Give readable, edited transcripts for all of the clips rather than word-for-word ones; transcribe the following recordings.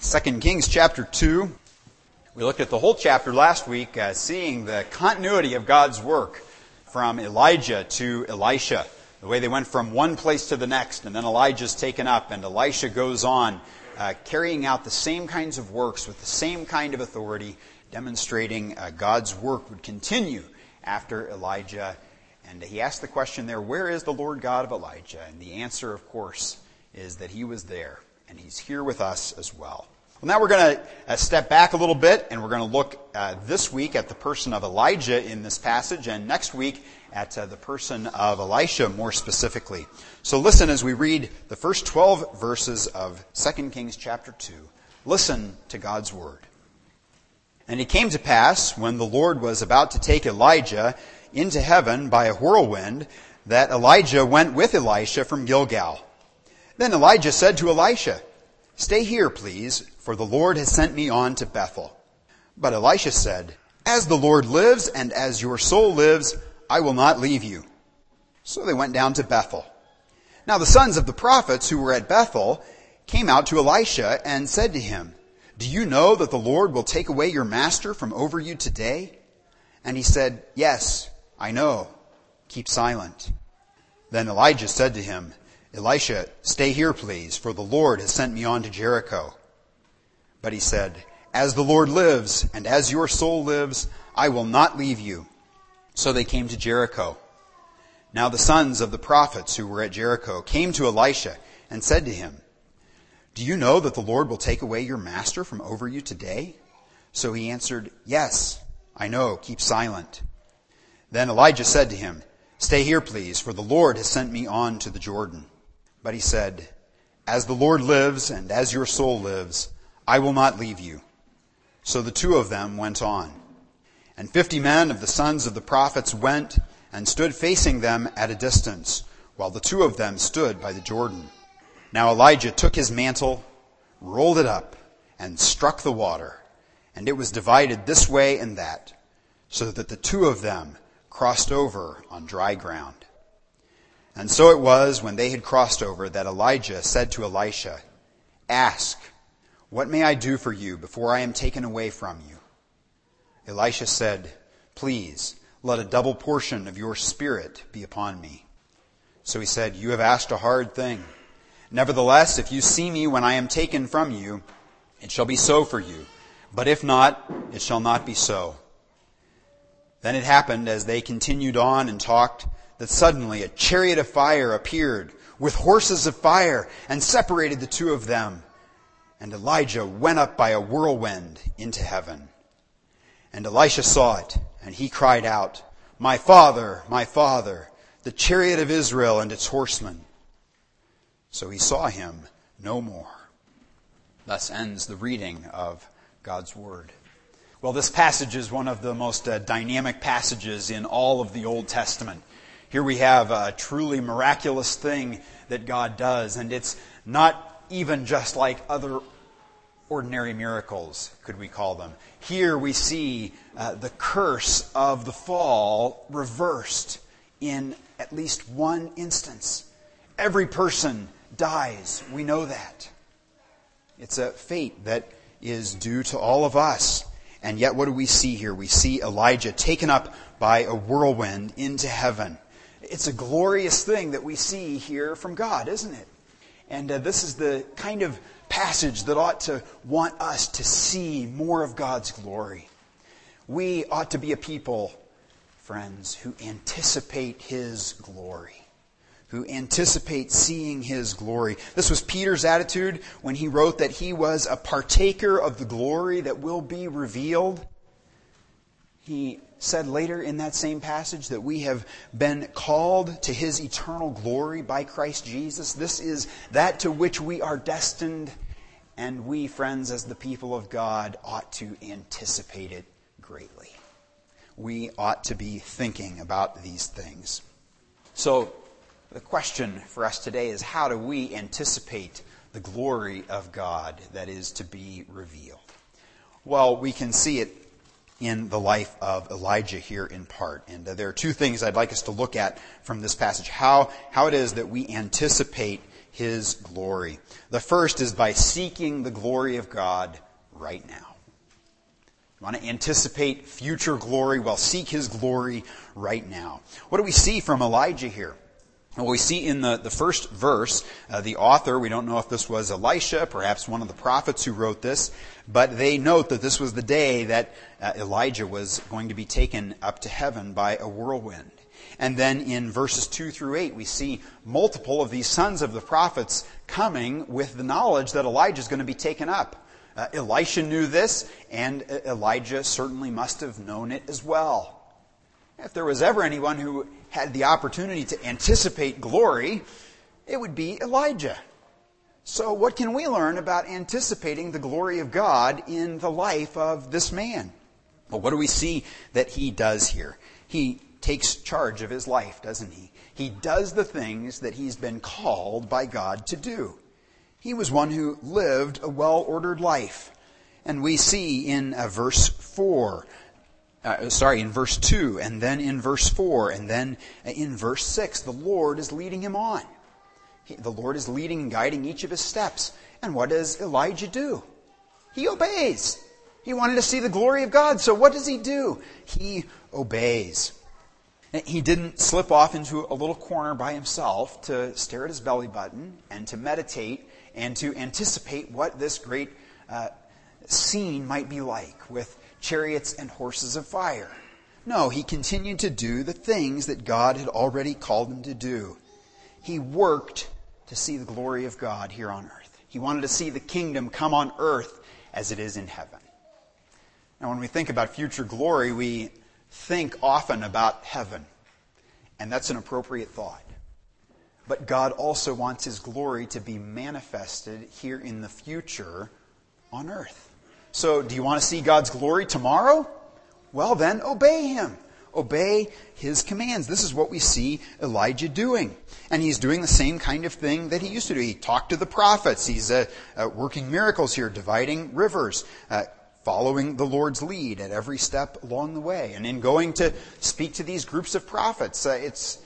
2 Kings chapter 2. We looked at the whole chapter last week, seeing the continuity of God's work from Elijah to Elisha. The way they went from one place to the next, and then Elijah's taken up, and Elisha goes on, carrying out the same kinds of works with the same kind of authority, demonstrating God's work would continue after Elijah. And he asked the question there, where is the Lord God of Elijah? And the answer, of course, is that he was there, and he's here with us as well. Well, now we're going to step back a little bit, and we're going to look this week at the person of Elijah in this passage, and next week at the person of Elisha more specifically. So listen as we read the first 12 verses of 2 Kings chapter 2. Listen to God's word. And it came to pass, when the Lord was about to take Elijah into heaven by a whirlwind, that Elijah went with Elisha from Gilgal. Then Elijah said to Elisha, "Stay here, please, for the Lord has sent me on to Bethel." But Elisha said, "As the Lord lives and as your soul lives, I will not leave you." So they went down to Bethel. Now the sons of the prophets who were at Bethel came out to Elisha and said to him, "Do you know that the Lord will take away your master from over you today?" And he said, "Yes, I know. Keep silent." Then Elijah said to him, "Elisha, stay here, please, for the Lord has sent me on to Jericho." But he said, "As the Lord lives, and as your soul lives, I will not leave you." So they came to Jericho. Now the sons of the prophets who were at Jericho came to Elisha and said to him, "Do you know that the Lord will take away your master from over you today?" So he answered, "Yes, I know. Keep silent." Then Elijah said to him, "Stay here, please, for the Lord has sent me on to the Jordan." But he said, "As the Lord lives and as your soul lives, I will not leave you." So the two of them went on. And 50 men of the sons of the prophets went and stood facing them at a distance, while the two of them stood by the Jordan. Now Elijah took his mantle, rolled it up, and struck the water, and it was divided this way and that, so that the two of them crossed over on dry ground. And so it was, when they had crossed over, that Elijah said to Elisha, "Ask, what may I do for you before I am taken away from you?" Elisha said, "Please, let a double portion of your spirit be upon me." So he said, "You have asked a hard thing. Nevertheless, if you see me when I am taken from you, it shall be so for you. But if not, it shall not be so." Then it happened, as they continued on and talked, that suddenly a chariot of fire appeared with horses of fire and separated the two of them. And Elijah went up by a whirlwind into heaven. And Elisha saw it, and he cried out, my father, the chariot of Israel and its horsemen." So he saw him no more. Thus ends the reading of God's word. Well, this passage is one of the most dynamic passages in all of the Old Testament. Here we have a truly miraculous thing that God does, and it's not even just like other ordinary miracles, could we call them. Here we see the curse of the fall reversed in at least one instance. Every person dies. We know that. It's a fate that is due to all of us. And yet what do we see here? We see Elijah taken up by a whirlwind into heaven. It's a glorious thing that we see here from God, isn't it? And this is the kind of passage that ought to want us to see more of God's glory. We ought to be a people, friends, who anticipate His glory, who anticipate seeing His glory. This was Peter's attitude when he wrote that he was a partaker of the glory that will be revealed. He said later in that same passage that we have been called to His eternal glory by Christ Jesus. This is that to which we are destined, and we, friends, as the people of God, ought to anticipate it greatly. We ought to be thinking about these things. So, the question for us today is, how do we anticipate the glory of God that is to be revealed? Well, we can see it in the life of Elijah here in part. And there are two things I'd like us to look at from this passage. How it is that we anticipate his glory. The first is by seeking the glory of God right now. You want to anticipate future glory? Well, seek his glory right now. What do we see from Elijah here? Well, we see in the first verse, the author, we don't know if this was Elisha, perhaps one of the prophets who wrote this, but they note that this was the day that Elijah was going to be taken up to heaven by a whirlwind. And then in verses 2 through 8, we see multiple of these sons of the prophets coming with the knowledge that Elijah is going to be taken up. Elisha knew this, and Elijah certainly must have known it as well. If there was ever anyone who had the opportunity to anticipate glory, it would be Elijah. So what can we learn about anticipating the glory of God in the life of this man? Well, what do we see that he does here? He takes charge of his life, doesn't he? He does the things that he's been called by God to do. He was one who lived a well-ordered life. And we see in verse 2, and then in verse 4, and then in verse 6, the Lord is leading him on. The Lord is leading and guiding each of his steps. And what does Elijah do? He obeys. He wanted to see the glory of God, so what does he do? He obeys. He didn't slip off into a little corner by himself to stare at his belly button and to meditate and to anticipate what this great scene might be like with chariots and horses of fire. No, he continued to do the things that God had already called him to do. He worked to see the glory of God here on earth. He wanted to see the kingdom come on earth as it is in heaven. Now, when we think about future glory, we think often about heaven, and that's an appropriate thought. But God also wants his glory to be manifested here in the future on earth. So, do you want to see God's glory tomorrow? Well, then obey him. Obey his commands. This is what we see Elijah doing. And he's doing the same kind of thing that he used to do. He talked to the prophets. He's working miracles here, dividing rivers, following the Lord's lead at every step along the way. And in going to speak to these groups of prophets, it's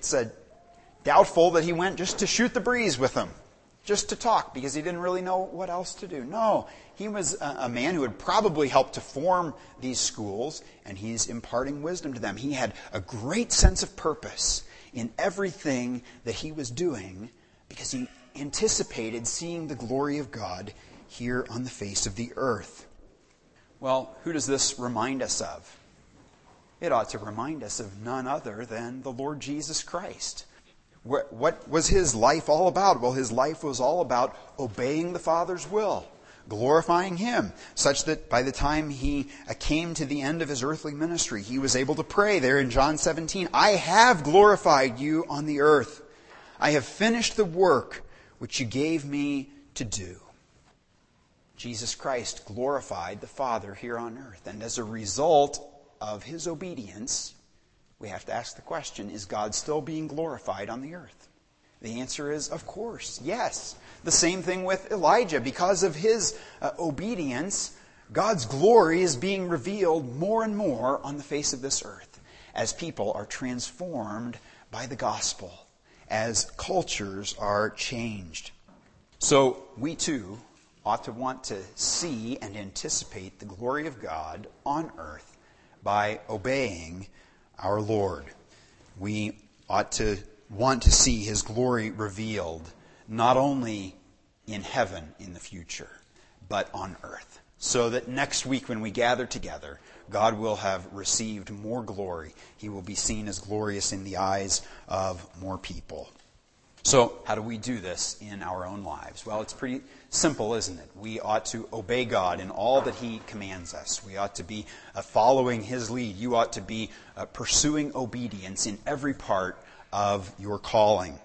doubtful that he went just to shoot the breeze with them, just to talk, because he didn't really know what else to do. No, he was a man who had probably helped to form these schools, and he's imparting wisdom to them. He had a great sense of purpose in everything that he was doing because he anticipated seeing the glory of God here on the face of the earth. Well, who does this remind us of? It ought to remind us of none other than the Lord Jesus Christ. What was his life all about? Well, his life was all about obeying the Father's will, glorifying him, such that by the time he came to the end of his earthly ministry, he was able to pray there in John 17, I have glorified you on the earth. I have finished the work which you gave me to do. Jesus Christ glorified the Father here on earth. And as a result of his obedience, we have to ask the question, is God still being glorified on the earth? The answer is, of course, yes. The same thing with Elijah. Because of his obedience, God's glory is being revealed more and more on the face of this earth as people are transformed by the gospel, as cultures are changed. So we too ought to want to see and anticipate the glory of God on earth by obeying our Lord. We ought to want to see his glory revealed not only in heaven in the future, but on earth. So that next week when we gather together, God will have received more glory. He will be seen as glorious in the eyes of more people. So how do we do this in our own lives? Well, it's pretty simple, isn't it? We ought to obey God in all that he commands us. We ought to be following his lead. You ought to be pursuing obedience in every part of your calling.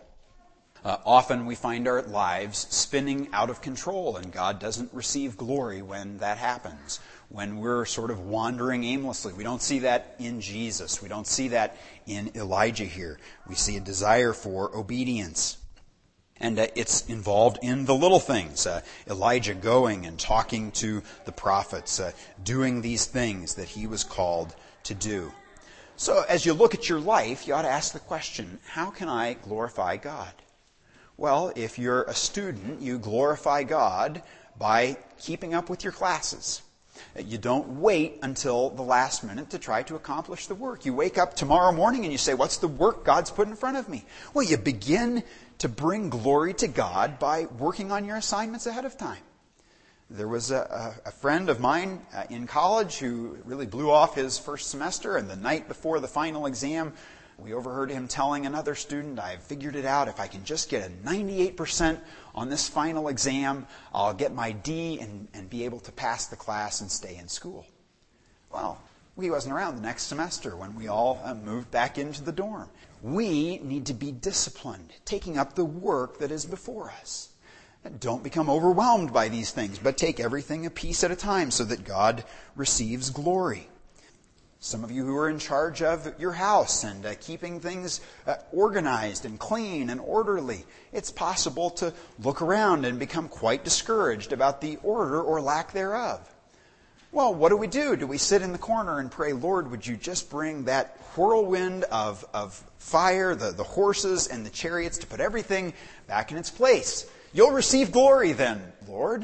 Often we find our lives spinning out of control, and God doesn't receive glory when that happens, when we're sort of wandering aimlessly. We don't see that in Jesus. We don't see that in Elijah here. We see a desire for obedience. And it's involved in the little things. Elijah going and talking to the prophets, doing these things that he was called to do. So as you look at your life, you ought to ask the question, how can I glorify God? Well, if you're a student, you glorify God by keeping up with your classes. You don't wait until the last minute to try to accomplish the work. You wake up tomorrow morning and you say, what's the work God's put in front of me? Well, you begin to bring glory to God by working on your assignments ahead of time. There was a friend of mine in college who really blew off his first semester, and the night before the final exam, we overheard him telling another student, I've figured it out. If I can just get a 98% on this final exam, I'll get my D and be able to pass the class and stay in school. Well, he wasn't around the next semester when we all moved back into the dorm. We need to be disciplined, taking up the work that is before us. Don't become overwhelmed by these things, but take everything a piece at a time so that God receives glory. Some of you who are in charge of your house and keeping things organized and clean and orderly, it's possible to look around and become quite discouraged about the order or lack thereof. Well, what do? Do we sit in the corner and pray, Lord, would you just bring that whirlwind of fire, the horses and the chariots, to put everything back in its place? You'll receive glory then, Lord.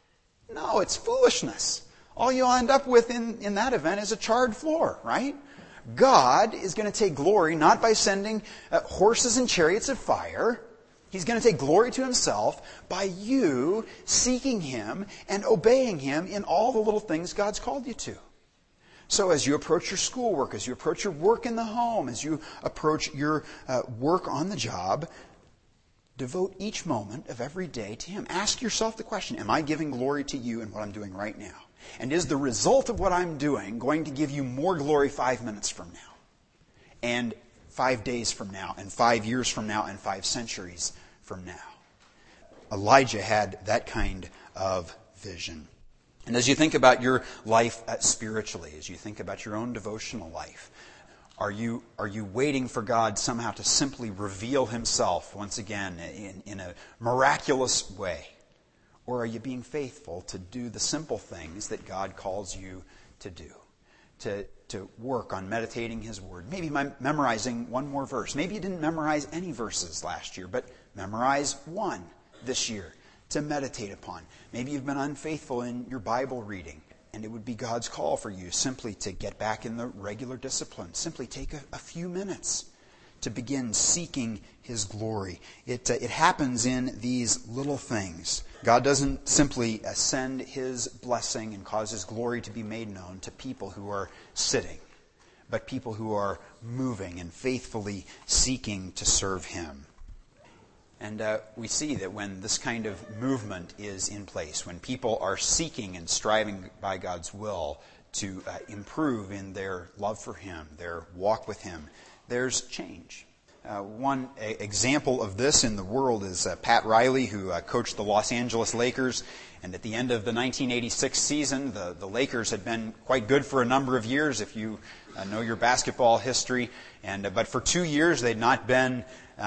No, it's foolishness. All you'll end up with in that event is a charred floor, right? God is going to take glory not by sending horses and chariots of fire. He's going to take glory to himself by you seeking him and obeying him in all the little things God's called you to. So as you approach your schoolwork, as you approach your work in the home, as you approach your work on the job, devote each moment of every day to him. Ask yourself the question, am I giving glory to you in what I'm doing right now? And is the result of what I'm doing going to give you more glory 5 minutes from now? And 5 days from now? And 5 years from now? And 5 centuries from now? Elijah had that kind of vision. And as you think about your life spiritually, as you think about your own devotional life, are you waiting for God somehow to simply reveal himself once again in a miraculous way? Or are you being faithful to do the simple things that God calls you to do? To work on meditating his word. Maybe memorizing one more verse. Maybe you didn't memorize any verses last year, but memorize one this year to meditate upon. Maybe you've been unfaithful in your Bible reading, and it would be God's call for you simply to get back in the regular discipline. Simply take a few minutes to begin seeking his glory. It happens in these little things. God doesn't simply send his blessing and cause his glory to be made known to people who are sitting, but people who are moving and faithfully seeking to serve him. And we see that when this kind of movement is in place, when people are seeking and striving by God's will to improve in their love for him, their walk with him, there's change. One example of this in the world is Pat Riley, who coached the Los Angeles Lakers. And at the end of the 1986 season, the Lakers had been quite good for a number of years, if you know your basketball history. But for 2 years, they had not been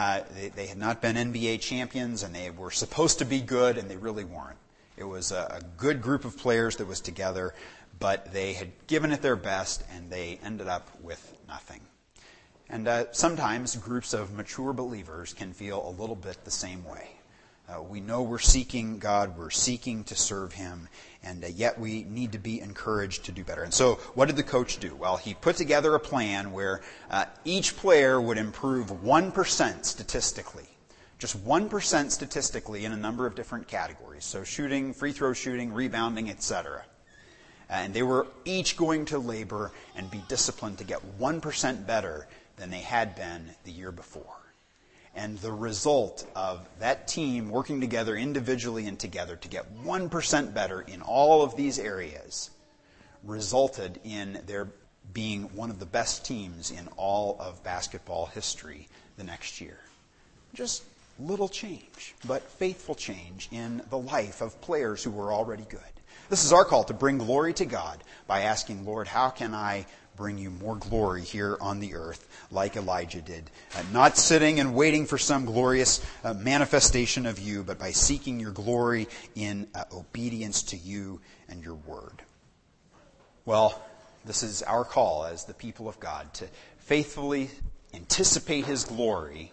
NBA champions, and they were supposed to be good, and they really weren't. It was a good group of players that was together, but they had given it their best, and they ended up with nothing. And sometimes groups of mature believers can feel a little bit the same way. We know we're seeking God, we're seeking to serve him, and yet we need to be encouraged to do better. And so what did the coach do? Well, he put together a plan where each player would improve 1% statistically. Just 1% statistically in a number of different categories. So shooting, free throw shooting, rebounding, etc. And they were each going to labor and be disciplined to get 1% better than they had been the year before. And the result of that team working together individually and together to get 1% better in all of these areas resulted in their being one of the best teams in all of basketball history the next year. Just little change, but faithful change in the life of players who were already good. This is our call to bring glory to God by asking, Lord, how can I bring you more glory here on the earth like Elijah did? Not sitting and waiting for some glorious manifestation of you, but by seeking your glory in obedience to you and your word. Well, this is our call as the people of God to faithfully anticipate his glory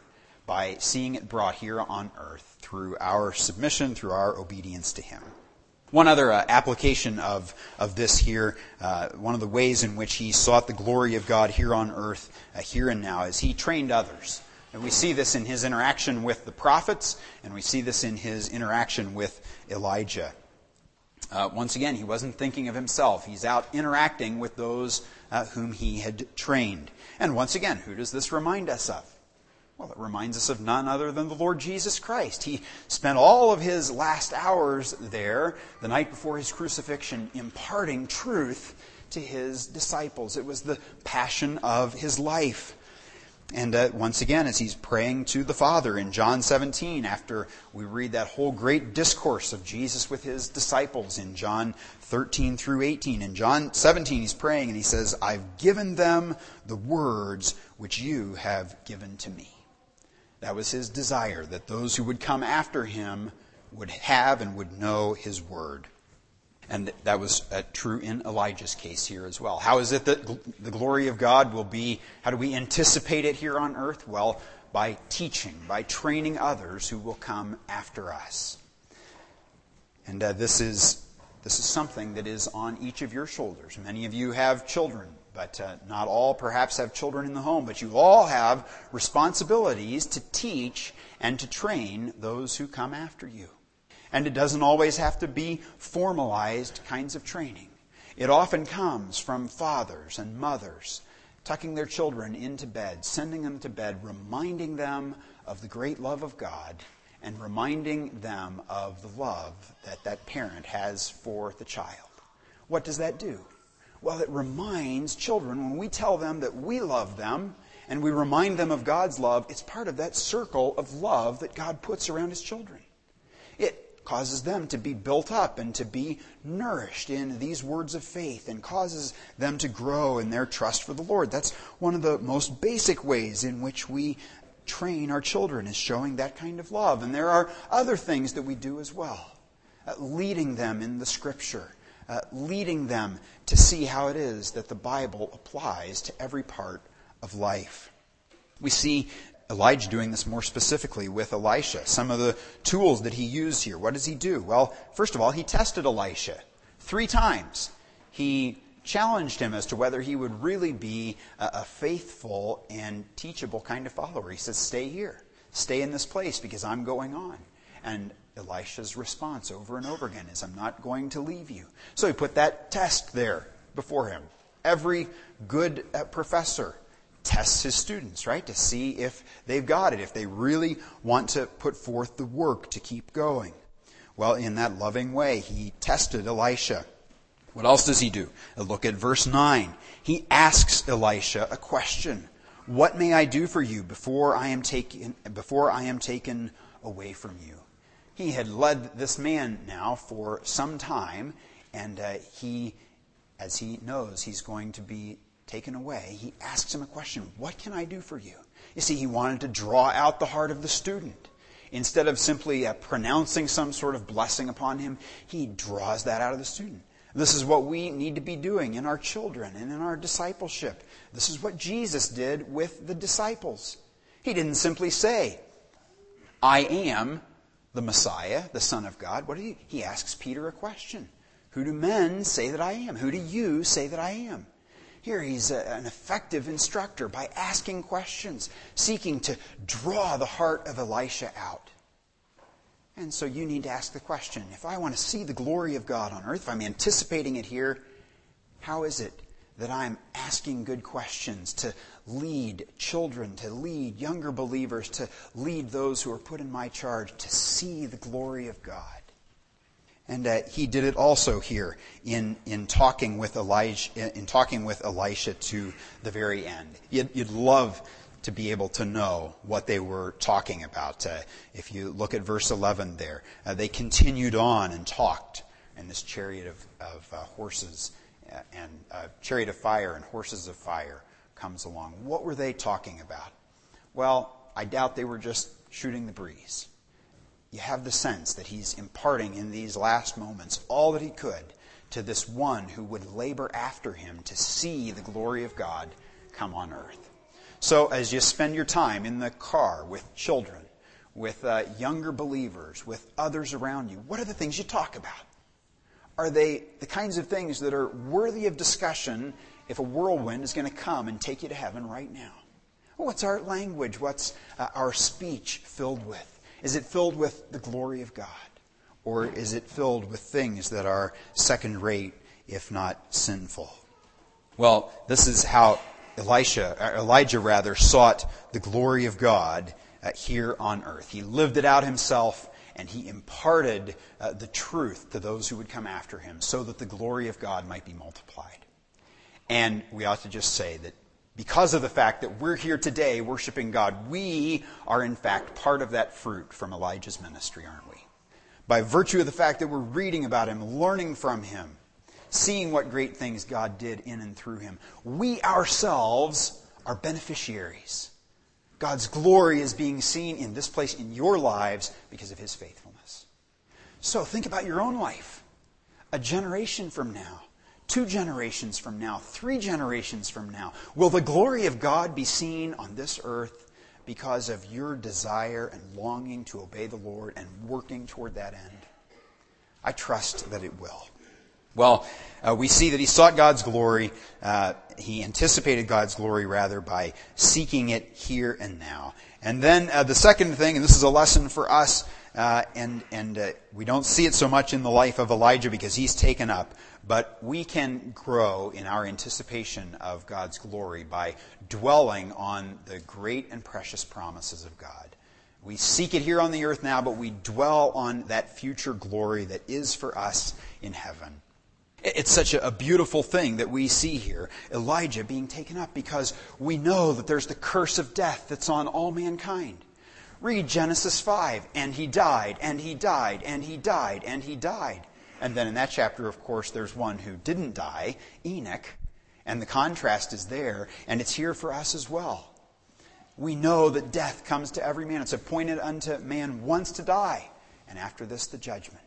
by seeing it brought here on earth through our submission, through our obedience to him. One other application of this here, one of the ways in which he sought the glory of God here on earth, here and now, is he trained others. And we see this in his interaction with the prophets, and we see this in his interaction with Elijah. Once again, he wasn't thinking of himself. He's out interacting with those whom he had trained. And once again, who does this remind us of? Well, it reminds us of none other than the Lord Jesus Christ. He spent all of his last hours there, the night before his crucifixion, imparting truth to his disciples. It was the passion of his life. And once again, as he's praying to the Father in John 17, after we read that whole great discourse of Jesus with his disciples in John 13 through 18. In John 17, he's praying and he says, "I've given them the words which you have given to me." That was his desire, that those who would come after him would have and would know his word. And that was true in Elijah's case here as well. How is it that the glory of God will be, how do we anticipate it here on earth? Well, by teaching, by training others who will come after us. And this is something that is on each of your shoulders. Many of you have children, but not all perhaps have children in the home. But you all have responsibilities to teach and to train those who come after you. And it doesn't always have to be formalized kinds of training. It often comes from fathers and mothers tucking their children into bed, sending them to bed, reminding them of the great love of God, and reminding them of the love that that parent has for the child. What does that do? Well, it reminds children, when we tell them that we love them, and we remind them of God's love, it's part of that circle of love that God puts around his children. It causes them to be built up and to be nourished in these words of faith, and causes them to grow in their trust for the Lord. That's one of the most basic ways in which we train our children, is showing that kind of love. And there are other things that we do as well. Leading them in the Scripture. Leading them to see how it is that the Bible applies to every part of life. We see Elijah doing this more specifically with Elisha. Some of the tools that he used here. What does he do? Well, first of all, he tested Elisha 3 times. He challenged him as to whether he would really be a faithful and teachable kind of follower. He says, "Stay here. Stay in this place because I'm going on." And Elisha's response over and over again is, "I'm not going to leave you." So he put that test there before him. Every good professor tests his students, right? To see if they've got it, if they really want to put forth the work to keep going. Well, in that loving way, he tested Elisha. What else does he do? Look at verse 9. He asks Elisha a question. "What may I do for you before I am taken away from you?" He had led this man now for some time, and as he knows he's going to be taken away, he asks him a question. What can I do for you? You see, he wanted to draw out the heart of the student. Instead of simply pronouncing some sort of blessing upon him, he draws that out of the student. This is what we need to be doing in our children and in our discipleship. This is what Jesus did with the disciples. He didn't simply say, "I am the Messiah, the Son of God." He asks Peter a question. "Who do men say that I am? Who do you say that I am?" Here he's an effective instructor by asking questions, seeking to draw the heart of Elisha out. And so you need to ask the question, if I want to see the glory of God on earth, if I'm anticipating it here, how is it that I'm asking good questions to lead children, to lead younger believers, to lead those who are put in my charge to see the glory of God? And he did it also here in talking with Elisha to the very end. You'd love to be able to know what they were talking about. If you look at verse 11 there, they continued on and talked, and this chariot of horses and chariot of fire and horses of fire comes along. What were they talking about? Well, I doubt they were just shooting the breeze. You have the sense that he's imparting in these last moments all that he could to this one who would labor after him to see the glory of God come on earth. So as you spend your time in the car with children, with younger believers, with others around you, what are the things you talk about? Are they the kinds of things that are worthy of discussion if a whirlwind is going to come and take you to heaven right now? What's our language? What's our speech filled with? Is it filled with the glory of God? Or is it filled with things that are second-rate, if not sinful? Well, this is how Elijah sought the glory of God here on earth. He lived it out himself, and he imparted the truth to those who would come after him so that the glory of God might be multiplied. And we ought to just say that because of the fact that we're here today worshiping God, we are in fact part of that fruit from Elijah's ministry, aren't we? By virtue of the fact that we're reading about him, learning from him, seeing what great things God did in and through him, we ourselves are beneficiaries. God's glory is being seen in this place in your lives because of his faithfulness. So think about your own life. A generation from now, 2 generations from now, 3 generations from now, will the glory of God be seen on this earth because of your desire and longing to obey the Lord and working toward that end? I trust that it will. Well, we see that he sought God's glory. He anticipated God's glory, rather, by seeking it here and now. And then the second thing, and this is a lesson for us, and we don't see it so much in the life of Elijah because he's taken up, but we can grow in our anticipation of God's glory by dwelling on the great and precious promises of God. We seek it here on the earth now, but we dwell on that future glory that is for us in heaven. It's such a beautiful thing that we see here, Elijah being taken up, because we know that there's the curse of death that's on all mankind. Read Genesis 5, and he died, and he died, and he died, and he died. And then in that chapter, of course, there's one who didn't die, Enoch, and the contrast is there, and it's here for us as well. We know that death comes to every man. It's appointed unto man once to die, and after this the judgment.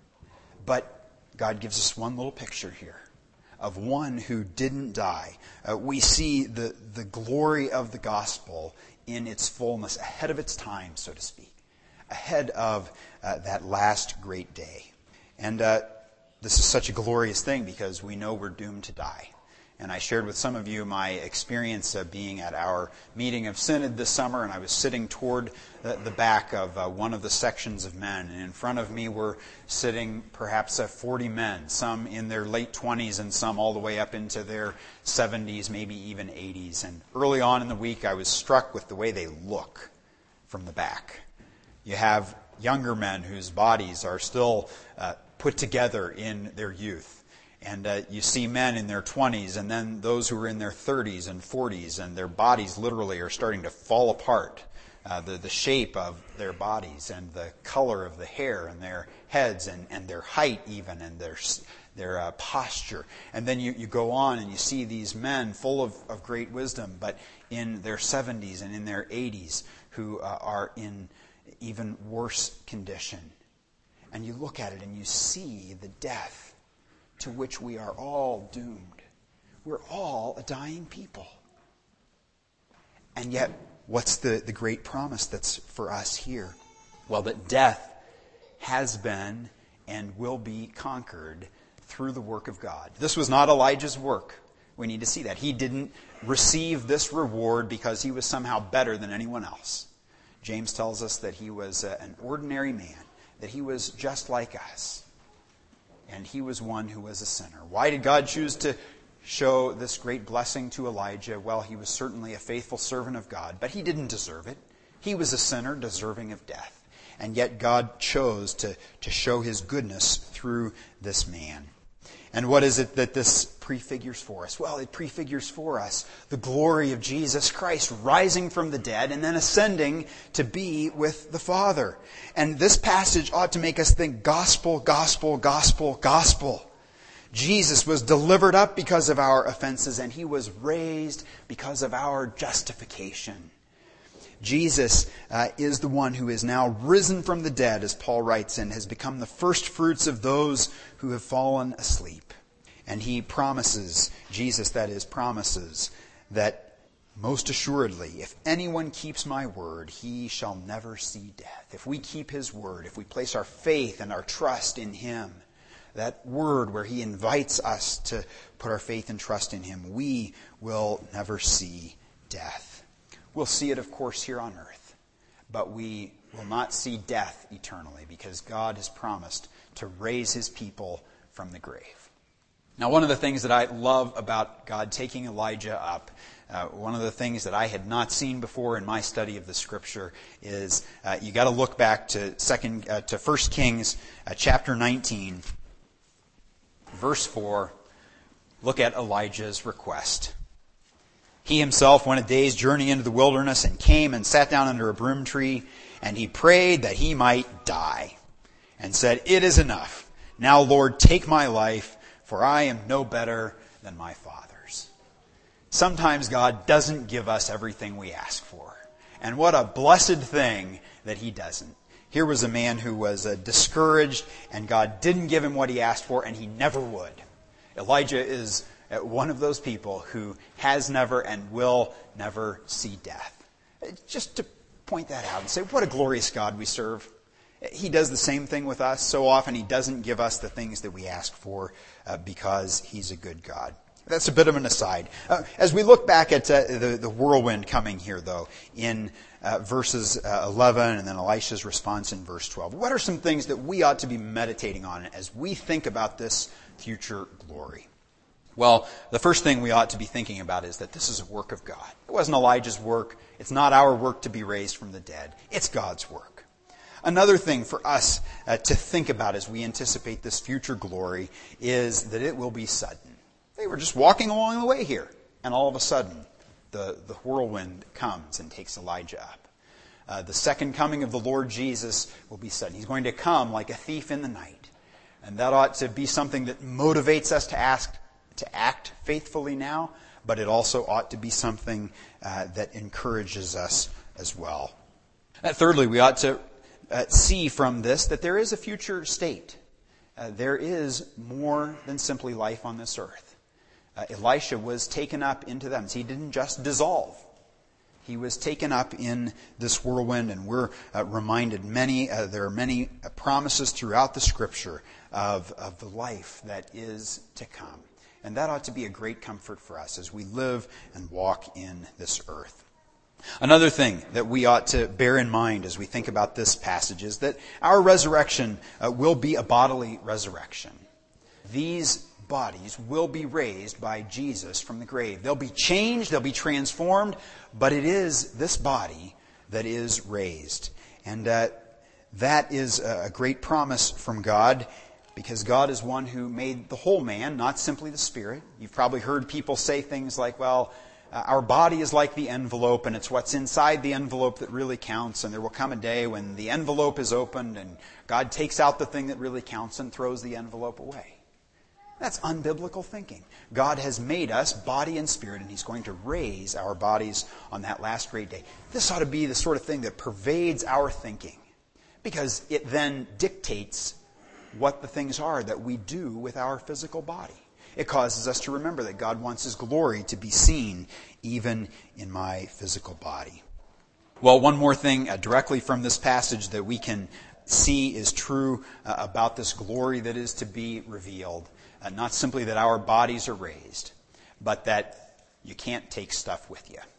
But God gives us one little picture here of one who didn't die. We see the glory of the gospel in its fullness, ahead of its time, so to speak, ahead of that last great day. And this is such a glorious thing because we know we're doomed to die. And I shared with some of you my experience of being at our meeting of Synod this summer, and I was sitting toward the back of one of the sections of men. And in front of me were sitting perhaps 40 men, some in their late 20s and some all the way up into their 70s, maybe even 80s. And early on in the week, I was struck with the way they look from the back. You have younger men whose bodies are still put together in their youth. And you see men in their 20s and then those who are in their 30s and 40s, and their bodies literally are starting to fall apart. The shape of their bodies and the color of the hair and their heads and their height even, and their posture. And then you go on and you see these men full of great wisdom, but in their 70s and in their 80s who are in even worse condition. And you look at it and you see the death to which we are all doomed. We're all a dying people. And yet, what's the great promise that's for us here? Well, that death has been and will be conquered through the work of God. This was not Elijah's work. We need to see that. He didn't receive this reward because he was somehow better than anyone else. James tells us that he was an ordinary man, that he was just like us. And he was one who was a sinner. Why did God choose to show this great blessing to Elijah? Well, he was certainly a faithful servant of God, but he didn't deserve it. He was a sinner deserving of death. And yet God chose to show his goodness through this man. And what is it that this prefigures for us? Well, it prefigures for us the glory of Jesus Christ rising from the dead and then ascending to be with the Father. And this passage ought to make us think gospel, gospel, gospel, gospel. Jesus was delivered up because of our offenses, and he was raised because of our justification. Jesus is the one who is now risen from the dead, as Paul writes, and has become the first fruits of those who have fallen asleep. And he promises, Jesus that is, promises that Most assuredly, if anyone keeps my word, he shall never see death. If we keep his word, if we place our faith and our trust in him, that word where he invites us to put our faith and trust in him, we will never see death. We'll see it, of course, here on earth, but we will not see death eternally because God has promised to raise his people from the grave. Now, one of the things that I love about God taking Elijah up, one of the things that I had not seen before in my study of the Scripture is you got to look back to 1 Kings chapter 19, verse 4. Look at Elijah's request. He himself went a day's journey into the wilderness and came and sat down under a broom tree, and he prayed that he might die, and said, "It is enough. Now, Lord, take my life, for I am no better than my fathers." Sometimes God doesn't give us everything we ask for. And what a blessed thing that he doesn't. Here was a man who was discouraged, and God didn't give him what he asked for, and he never would. Elijah is one of those people who has never and will never see death. Just to point that out and say, what a glorious God we serve. He does the same thing with us. So often he doesn't give us the things that we ask for because he's a good God. That's a bit of an aside. As we look back at the whirlwind coming here, though, in verses 11 and then Elisha's response in verse 12, what are some things that we ought to be meditating on as we think about this future glory? Well, the first thing we ought to be thinking about is that this is a work of God. It wasn't Elijah's work. It's not our work to be raised from the dead. It's God's work. Another thing for us to think about as we anticipate this future glory is that it will be sudden. They were just walking along the way here, and all of a sudden, the whirlwind comes and takes Elijah up. The second coming of the Lord Jesus will be sudden. He's going to come like a thief in the night. And that ought to be something that motivates us to act faithfully now, but it also ought to be something that encourages us as well. Thirdly, we ought to see from this that there is a future state. There is more than simply life on this earth. Elisha was taken up into them. He didn't just dissolve. He was taken up in this whirlwind, and we're reminded there are many promises throughout the Scripture of the life that is to come. And that ought to be a great comfort for us as we live and walk in this earth. Another thing that we ought to bear in mind as we think about this passage is that our resurrection will be a bodily resurrection. These bodies will be raised by Jesus from the grave. They'll be changed, they'll be transformed, but it is this body that is raised. And that is a great promise from God, because God is one who made the whole man, not simply the spirit. You've probably heard people say things like, well, our body is like the envelope, and it's what's inside the envelope that really counts, and there will come a day when the envelope is opened and God takes out the thing that really counts and throws the envelope away. That's unbiblical thinking. God has made us body and spirit, and He's going to raise our bodies on that last great day. This ought to be the sort of thing that pervades our thinking, because it then dictates what the things are that we do with our physical body. It causes us to remember that God wants His glory to be seen even in my physical body. Well, one more thing directly from this passage that we can see is true about this glory that is to be revealed. Not simply that our bodies are raised, but that you can't take stuff with you.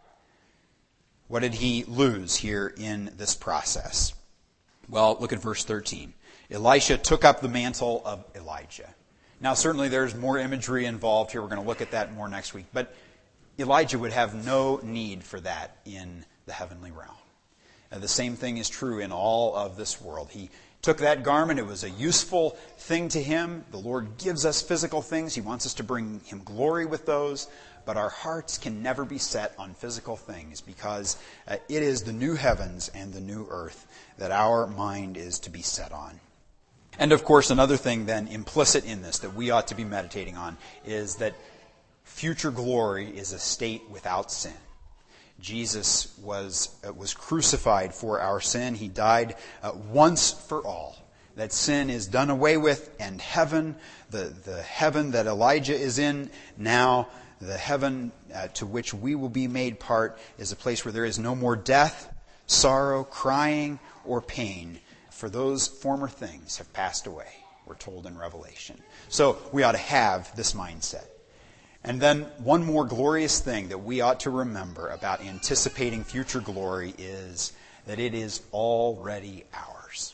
What did he lose here in this process? Well, look at verse 13. Elisha took up the mantle of Elijah. Now, certainly there's more imagery involved here. We're going to look at that more next week. But Elijah would have no need for that in the heavenly realm. The same thing is true in all of this world. He took that garment. It was a useful thing to him. The Lord gives us physical things. He wants us to bring Him glory with those. But our hearts can never be set on physical things, because it is the new heavens and the new earth that our mind is to be set on. And of course, another thing then implicit in this that we ought to be meditating on is that future glory is a state without sin. Jesus was crucified for our sin. He died once for all. that sin is done away with, and heaven, the heaven that Elijah is in now, the heaven to which we will be made part, is a place where there is no more death, sorrow, crying, or pain. For those former things have passed away, we're told in Revelation. So we ought to have this mindset. And then one more glorious thing that we ought to remember about anticipating future glory is that it is already ours.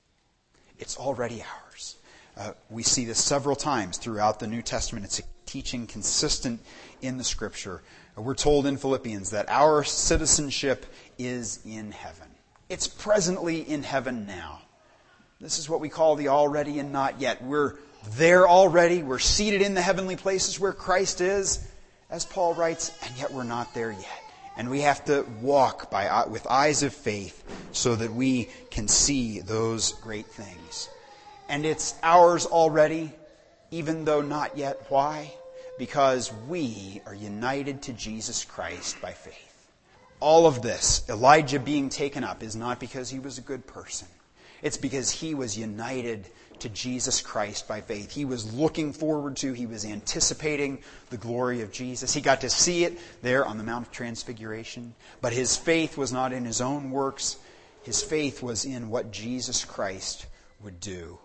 It's already ours. We see this several times throughout the New Testament. It's a teaching consistent in the Scripture. We're told in Philippians that our citizenship is in heaven. It's presently in heaven now. This is what we call the already and not yet. We're there already. We're seated in the heavenly places where Christ is, as Paul writes, and yet we're not there yet. And we have to walk with eyes of faith so that we can see those great things. And it's ours already, even though not yet. Why? Because we are united to Jesus Christ by faith. All of this, Elijah being taken up, is not because he was a good person. It's because he was united to Jesus Christ by faith. He was looking forward to, he was anticipating the glory of Jesus. He got to see it there on the Mount of Transfiguration. But his faith was not in his own works. His faith was in what Jesus Christ would do.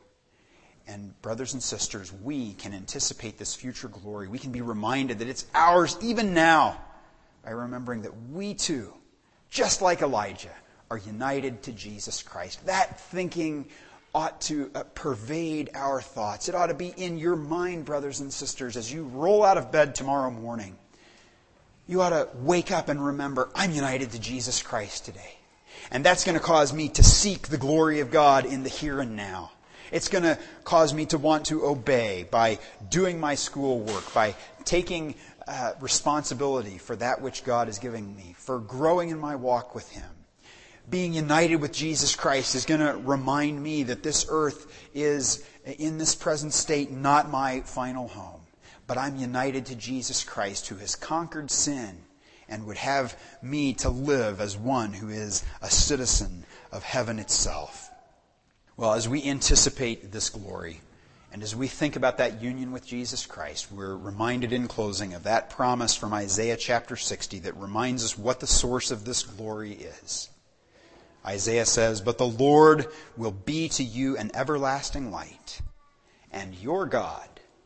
And brothers and sisters, we can anticipate this future glory. We can be reminded that it's ours even now by remembering that we too, just like Elijah, are united to Jesus Christ. That thinking ought to pervade our thoughts. It ought to be in your mind, brothers and sisters, as you roll out of bed tomorrow morning. You ought to wake up and remember, I'm united to Jesus Christ today. And that's going to cause me to seek the glory of God in the here and now. It's going to cause me to want to obey by doing my schoolwork, by taking responsibility for that which God is giving me, for growing in my walk with Him. Being united with Jesus Christ is going to remind me that this earth is, in this present state, not my final home. But I'm united to Jesus Christ, who has conquered sin and would have me to live as one who is a citizen of heaven itself. Well, as we anticipate this glory, and as we think about that union with Jesus Christ, we're reminded in closing of that promise from Isaiah chapter 60 that reminds us what the source of this glory is. Isaiah says, "But the Lord will be to you an everlasting light, and your God,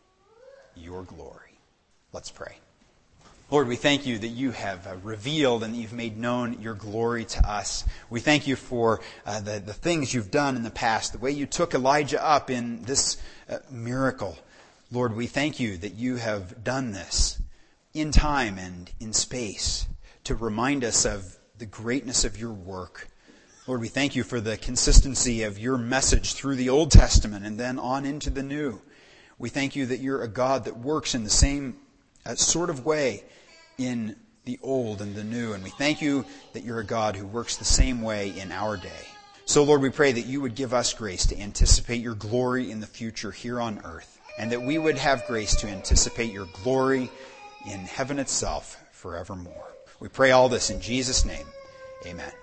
your glory." Let's pray. Lord, we thank you that you have revealed and that you've made known your glory to us. We thank you for the things you've done in the past, the way you took Elijah up in this miracle. Lord, we thank you that you have done this in time and in space to remind us of the greatness of your work. Lord, we thank you for the consistency of your message through the Old Testament and then on into the New. We thank you that you're a God that works in the same sort of way in the Old and the New. And we thank you that you're a God who works the same way in our day. So, Lord, we pray that you would give us grace to anticipate your glory in the future here on earth, and that we would have grace to anticipate your glory in heaven itself forevermore. We pray all this in Jesus' name. Amen.